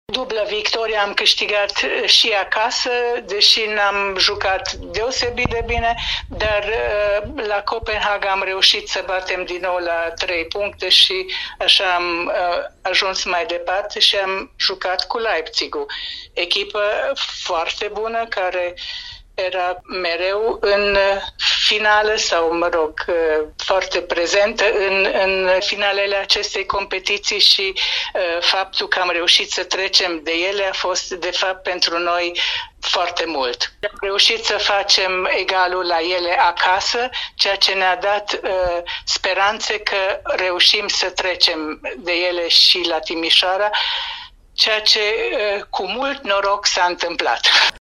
Dublă victorie am câștigat și acasă, deși n-am jucat deosebit de bine, dar la Copenhaga am reușit să batem din nou la 3 puncte și așa am ajuns mai departe și am jucat cu Leipzigul. Echipă foarte bună care era mereu în finală sau, foarte prezentă în finalele acestei competiții și faptul că am reușit să trecem de ele a fost, de fapt, pentru noi foarte mult. Am reușit să facem egalul la ele acasă, ceea ce ne-a dat speranțe că reușim să trecem de ele și la Timișoara, ceea ce cu mult noroc s-a întâmplat.